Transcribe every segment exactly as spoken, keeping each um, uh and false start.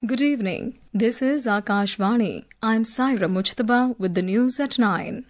Good evening. This is Akashvani. I'm Saira Mujtaba with the news at nine.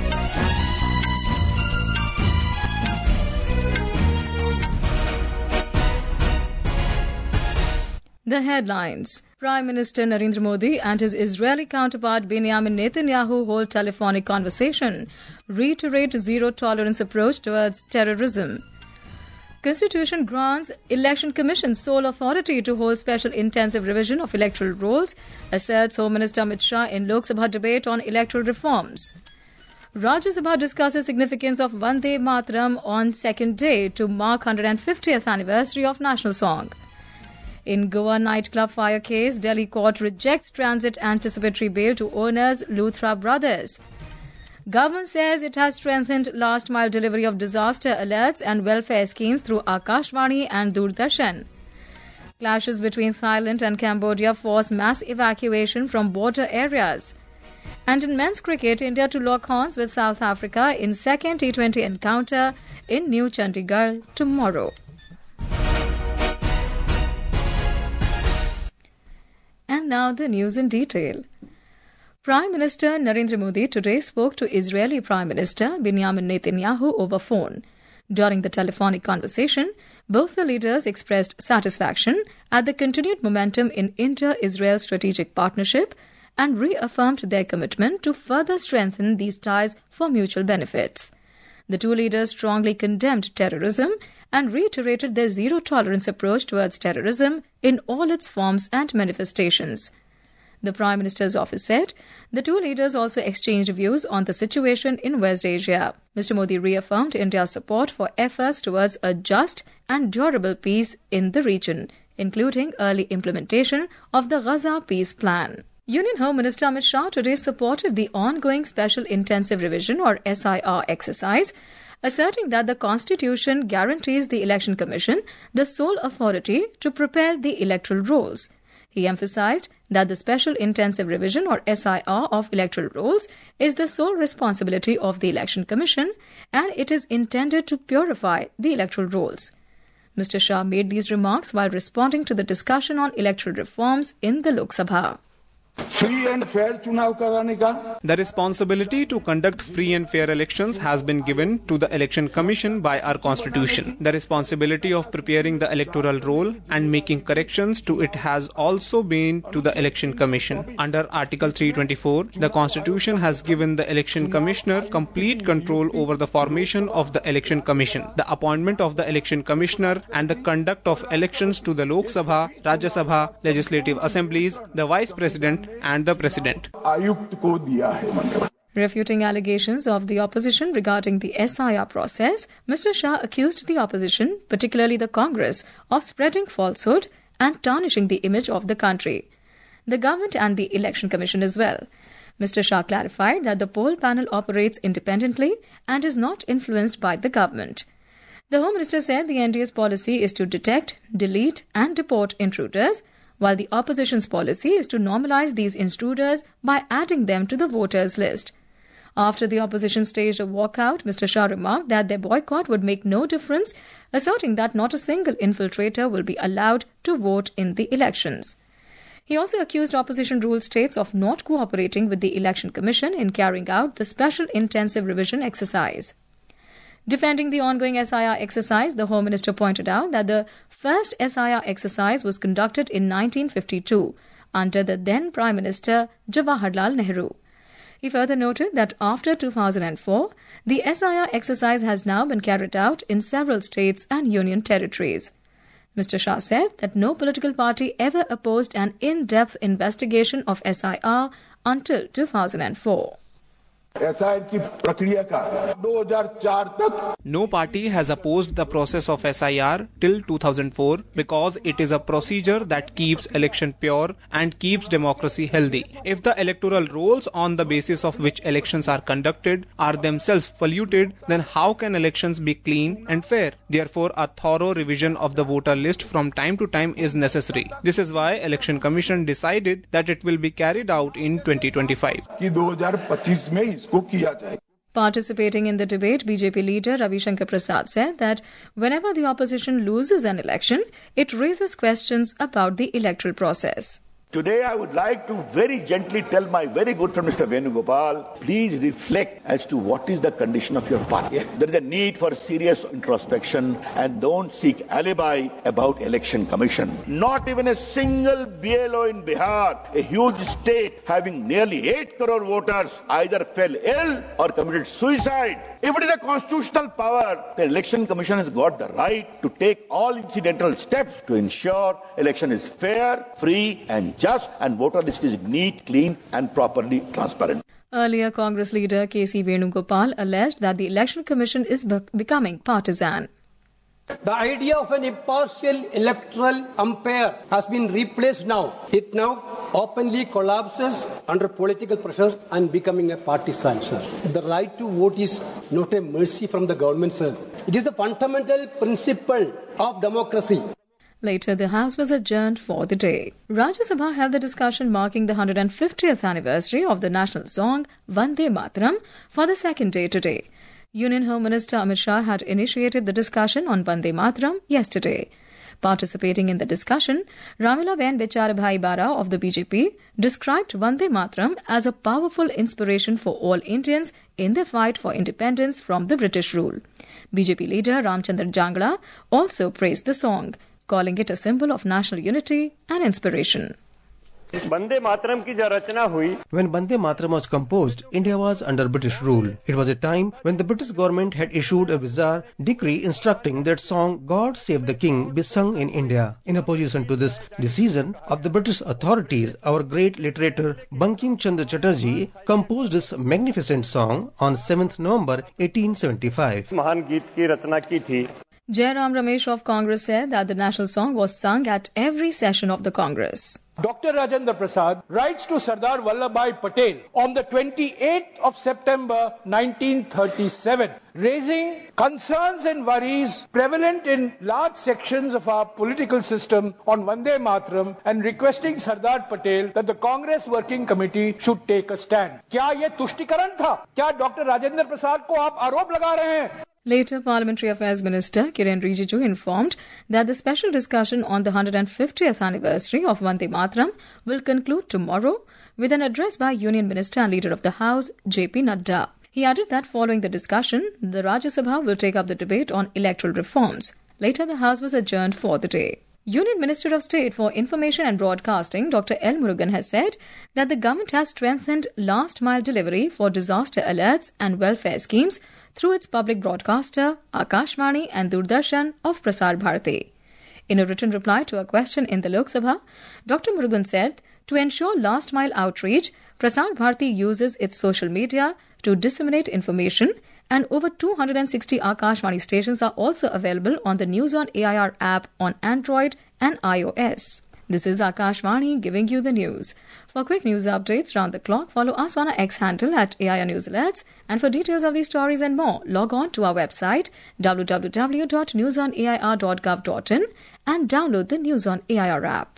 The headlines. Prime Minister Narendra Modi and his Israeli counterpart Benjamin Netanyahu hold telephonic conversation, reiterate zero-tolerance approach towards terrorism. Constitution grants Election Commission sole authority to hold special intensive revision of electoral rolls, asserts Home Minister Amit Shah in Lok Sabha debate on electoral reforms. Rajya Sabha discusses significance of Vande Mataram on second day to mark one hundred fiftieth anniversary of national song. In Goa nightclub fire case, Delhi court rejects transit anticipatory bail to owners Luthra brothers. Government says it has strengthened last-mile delivery of disaster alerts and welfare schemes through Akashvani and Doordarshan. Clashes between Thailand and Cambodia force mass evacuation from border areas. And in men's cricket, India to lock horns with South Africa in second T twenty encounter in New Chandigarh tomorrow. And now the news in detail. Prime Minister Narendra Modi today spoke to Israeli Prime Minister Benjamin Netanyahu over phone. During the telephonic conversation, both the leaders expressed satisfaction at the continued momentum in India-Israel strategic partnership and reaffirmed their commitment to further strengthen these ties for mutual benefits. The two leaders strongly condemned terrorism and reiterated their zero-tolerance approach towards terrorism in all its forms and manifestations. The Prime Minister's office said the two leaders also exchanged views on the situation in West Asia. Mister Modi reaffirmed India's support for efforts towards a just and durable peace in the region, including early implementation of the Gaza Peace Plan. Union Home Minister Amit Shah today supported the ongoing Special Intensive Revision or S I R exercise, asserting that the Constitution guarantees the Election Commission the sole authority to prepare the electoral rolls. He emphasized that the Special Intensive Revision or S I R of electoral rolls is the sole responsibility of the Election Commission and it is intended to purify the electoral rolls. Mister Shah made these remarks while responding to the discussion on electoral reforms in the Lok Sabha. Free and fair chunav karane ka. The responsibility to conduct free and fair elections has been given to the Election Commission by our Constitution. The responsibility of preparing the electoral roll and making corrections to it has also been to the Election Commission. Under Article three twenty-four, the Constitution has given the Election Commissioner complete control over the formation of the Election Commission, the appointment of the Election Commissioner and the conduct of elections to the Lok Sabha, Rajya Sabha, Legislative Assemblies, the Vice President and the President. Refuting allegations of the opposition regarding the S I R process, Mister Shah accused the opposition, particularly the Congress, of spreading falsehood and tarnishing the image of the country. The government and the Election Commission as well. Mister Shah clarified that the poll panel operates independently and is not influenced by the government. The Home Minister said the N D A's policy is to detect, delete and deport intruders, while the opposition's policy is to normalize these intruders by adding them to the voters' list. After the opposition staged a walkout, Mister Shah remarked that their boycott would make no difference, asserting that not a single infiltrator will be allowed to vote in the elections. He also accused opposition ruled states of not cooperating with the Election Commission in carrying out the Special Intensive Revision exercise. Defending the ongoing S I R exercise, the Home Minister pointed out that the first S I R exercise was conducted in nineteen fifty-two under the then Prime Minister Jawaharlal Nehru. He further noted that after two thousand four, the S I R exercise has now been carried out in several states and union territories. Mister Shah said that no political party ever opposed an in-depth investigation of S I R until two thousand four. No party has opposed the process of S I R till two thousand four because it is a procedure that keeps election pure and keeps democracy healthy. If the electoral rolls on the basis of which elections are conducted are themselves polluted, then how can elections be clean and fair? Therefore, a thorough revision of the voter list from time to time is necessary. This is why Election Commission decided that it will be carried out in twenty twenty-five. Participating in the debate, B J P leader Ravi Shankar Prasad said that whenever the opposition loses an election, it raises questions about the electoral process. Today I would like to very gently tell my very good friend Mister Venugopal, please reflect as to what is the condition of your party. Yeah. There is a need for serious introspection and don't seek alibi about election commission. Not even a single B L O in Bihar, a huge state having nearly eight crore voters, either fell ill or committed suicide. If it is a constitutional power, the election commission has got the right to take all incidental steps to ensure election is fair, free and just and voter list is neat, clean and properly transparent. Earlier, Congress leader K C Venugopal alleged that the election commission is be- becoming partisan. The idea of an impartial electoral umpire has been replaced now. It now openly collapses under political pressures and becoming a partisan, sir. The right to vote is not a mercy from the government, sir. It is the fundamental principle of democracy. Later, the House was adjourned for the day. Rajya Sabha held the discussion marking the one hundred fiftieth anniversary of the national song Vande Mataram for the second day today. Union Home Minister Amit Shah had initiated the discussion on Vande Mataram yesterday. Participating in the discussion, Ramilaben Becharabhai Bara of the B J P described Vande Mataram as a powerful inspiration for all Indians in their fight for independence from the British rule. B J P leader Ramchandra Jangla also praised the song, calling it a symbol of national unity and inspiration. Vande Mataram ki jo rachna hui. When Vande Mataram was composed, India was under British rule. It was a time when the British government had issued a bizarre decree instructing that song God Save the King be sung in India. In opposition to this decision of the British authorities, our great literator Bankim Chandra Chatterjee composed this magnificent song on seventh November eighteen seventy-five. Mahan geet ki rachna ki thi. Jairam Ramesh of Congress said that the national song was sung at every session of the Congress. Doctor Rajendra Prasad writes to Sardar Vallabhbhai Patel on the twenty-eighth of September nineteen thirty-seven, raising concerns and worries prevalent in large sections of our political system on Vande Mataram and requesting Sardar Patel that the Congress Working Committee should take a stand. क्या ये तुष्टिकरण था? क्या doctor Rajendra Prasad को आप आरोप लगा रहे हैं? Later, Parliamentary Affairs Minister Kiren Rijiju informed that the special discussion on the one hundred fiftieth anniversary of Vande Mataram will conclude tomorrow with an address by Union Minister and Leader of the House, J P Nadda. He added that following the discussion, the Rajya Sabha will take up the debate on electoral reforms. Later, the House was adjourned for the day. Union Minister of State for Information and Broadcasting, Doctor L. Murugan, has said that the government has strengthened last-mile delivery for disaster alerts and welfare schemes through its public broadcaster, Akashvani and Doordarshan of Prasar Bharati. In a written reply to a question in the Lok Sabha, Doctor Murugan said, to ensure last-mile outreach, Prasar Bharati uses its social media to disseminate information, and over two hundred sixty Akashvani stations are also available on the News on A I R app on Android and iOS. This is Akashvani giving you the news. For quick news updates round the clock, follow us on our X handle at A I R News Alerts. And for details of these stories and more, log on to our website w w w dot news on a i r dot gov dot in and download the News on A I R app.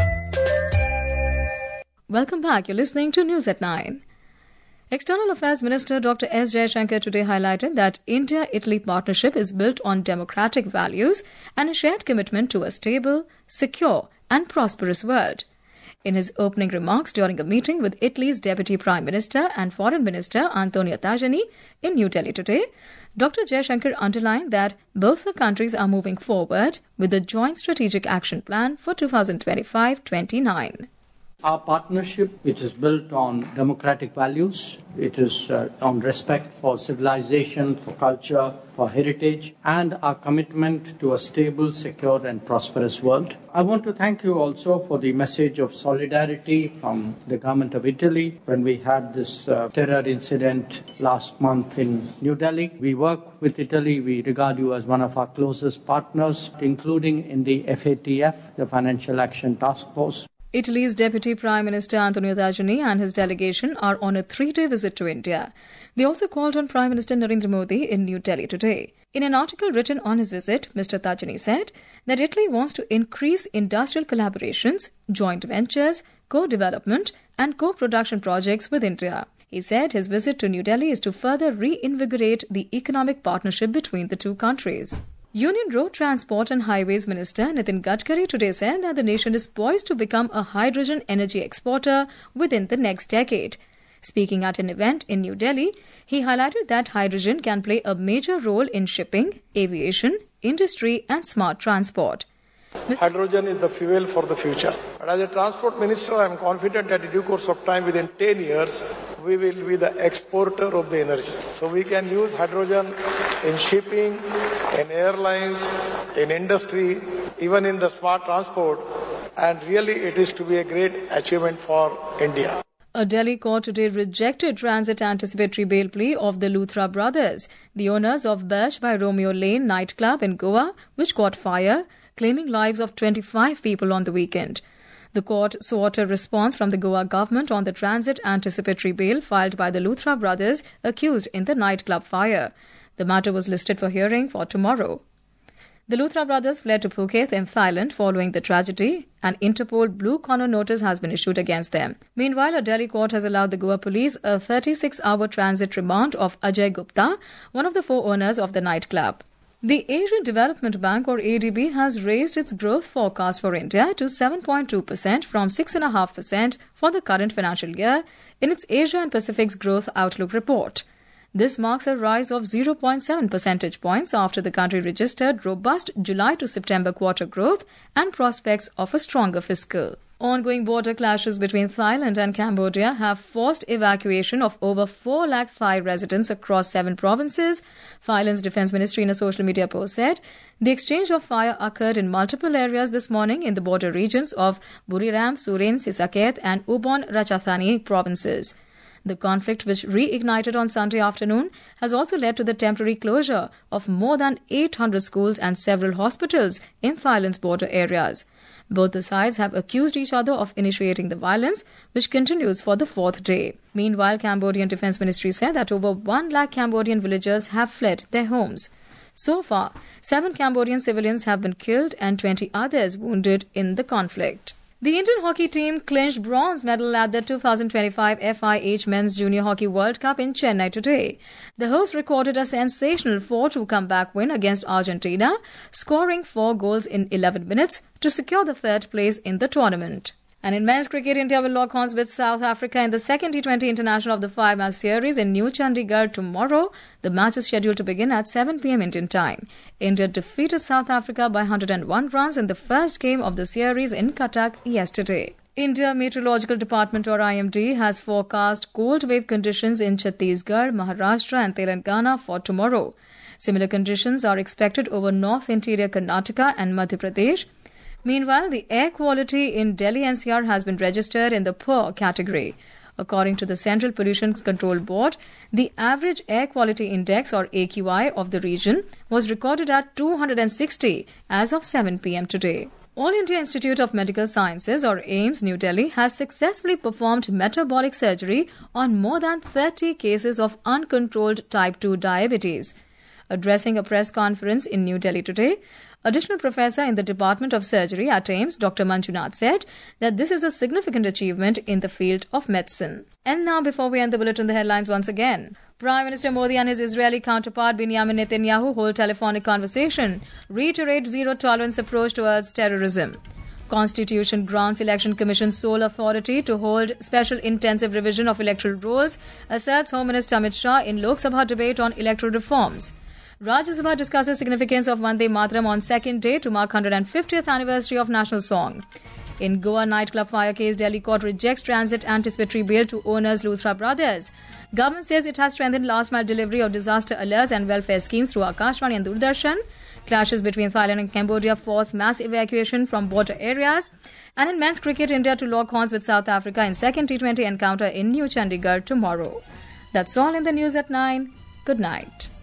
Welcome back. You're listening to News at nine. External Affairs Minister Doctor S. Jaishankar today highlighted that India-Italy partnership is built on democratic values and a shared commitment to a stable, secure and prosperous world. In his opening remarks during a meeting with Italy's Deputy Prime Minister and Foreign Minister Antonio Tajani in New Delhi today, Doctor Jaishankar underlined that both the countries are moving forward with a joint strategic action plan for twenty twenty-five to twenty-nine. Our partnership, which is built on democratic values, it is uh, on respect for civilization, for culture, for heritage, and our commitment to a stable, secure and prosperous world. I want to thank you also for the message of solidarity from the government of Italy when we had this uh, terror incident last month in New Delhi. We work with Italy. We regard you as one of our closest partners, including in the F A T F, the Financial Action Task Force. Italy's Deputy Prime Minister Antonio Tajani and his delegation are on a three-day visit to India. They also called on Prime Minister Narendra Modi in New Delhi today. In an article written on his visit, Mister Tajani said that Italy wants to increase industrial collaborations, joint ventures, co-development and co-production projects with India. He said his visit to New Delhi is to further reinvigorate the economic partnership between the two countries. Union Road Transport and Highways Minister Nitin Gadkari today said that the nation is poised to become a hydrogen energy exporter within the next decade. Speaking at an event in New Delhi, he highlighted that hydrogen can play a major role in shipping, aviation, industry and smart transport. Hydrogen is the fuel for the future. But as a transport minister, I am confident that in due course of time, within ten years, we will be the exporter of the energy. So we can use hydrogen in shipping, in airlines, in industry, even in the smart transport. And really, it is to be a great achievement for India. A Delhi court today rejected transit anticipatory bail plea of the Luthra brothers, the owners of Bash by Romeo Lane nightclub in Goa, which caught fire, claiming lives of twenty-five people on the weekend. The court sought a response from the Goa government on the transit anticipatory bail filed by the Luthra brothers accused in the nightclub fire. The matter was listed for hearing for tomorrow. The Luthra brothers fled to Phuket in Thailand following the tragedy. An Interpol blue corner notice has been issued against them. Meanwhile, a Delhi court has allowed the Goa police a thirty-six hour transit remand of Ajay Gupta, one of the four owners of the nightclub. The Asian Development Bank, or A D B, has raised its growth forecast for India to seven point two percent from six point five percent for the current financial year in its Asia and Pacific's Growth Outlook report. This marks a rise of zero point seven percentage points after the country registered robust July to September quarter growth and prospects of a stronger fiscal. Ongoing border clashes between Thailand and Cambodia have forced evacuation of over four lakh Thai residents across seven provinces. Thailand's Defence Ministry in a social media post said the exchange of fire occurred in multiple areas this morning in the border regions of Buriram, Surin, Sisaket and Ubon Ratchathani provinces. The conflict, which reignited on Sunday afternoon, has also led to the temporary closure of more than eight hundred schools and several hospitals in Thailand's border areas. Both the sides have accused each other of initiating the violence, which continues for the fourth day. Meanwhile, Cambodian Defence Ministry said that over one lakh Cambodian villagers have fled their homes. So far, seven Cambodian civilians have been killed and twenty others wounded in the conflict. The Indian hockey team clinched bronze medal at the two thousand twenty-five F I H Men's Junior Hockey World Cup in Chennai today. The hosts recorded a sensational four two comeback win against Argentina, scoring four goals in eleven minutes to secure the third place in the tournament. And in men's cricket, India will lock horns with South Africa in the second T twenty International of the five-match series in New Chandigarh tomorrow. The match is scheduled to begin at seven p m Indian time. India defeated South Africa by one hundred one runs in the first game of the series in Cuttack yesterday. India Meteorological Department, or I M D, has forecast cold wave conditions in Chhattisgarh, Maharashtra and Telangana for tomorrow. Similar conditions are expected over North Interior Karnataka and Madhya Pradesh. Meanwhile, the air quality in Delhi N C R has been registered in the poor category. According to the Central Pollution Control Board, the average air quality index, or A Q I, of the region was recorded at two hundred sixty as of seven p m today. All India Institute of Medical Sciences, or AIIMS, New Delhi, has successfully performed metabolic surgery on more than thirty cases of uncontrolled type two diabetes. Addressing a press conference in New Delhi today, Additional Professor in the Department of Surgery at AIIMS, Doctor Manjunath, said that this is a significant achievement in the field of medicine. And now, before we end the bulletin, the headlines once again. Prime Minister Modi and his Israeli counterpart Benjamin Netanyahu hold telephonic conversation, reiterate zero-tolerance approach towards terrorism. Constitution grants Election Commission sole authority to hold special intensive revision of electoral rolls, asserts Home Minister Amit Shah in Lok Sabha debate on electoral reforms. Rajya Sabha discusses significance of Vande Mataram on second day to mark one hundred fiftieth anniversary of national song. In Goa nightclub fire case, Delhi court rejects transit anticipatory bail to owners Luthra brothers. Government says it has strengthened last mile delivery of disaster alerts and welfare schemes through Akashvani and Doordarshan. Clashes between Thailand and Cambodia force mass evacuation from border areas. And in men's cricket, India to lock horns with South Africa in second T twenty encounter in New Chandigarh tomorrow. That's all in the news at nine. Good night.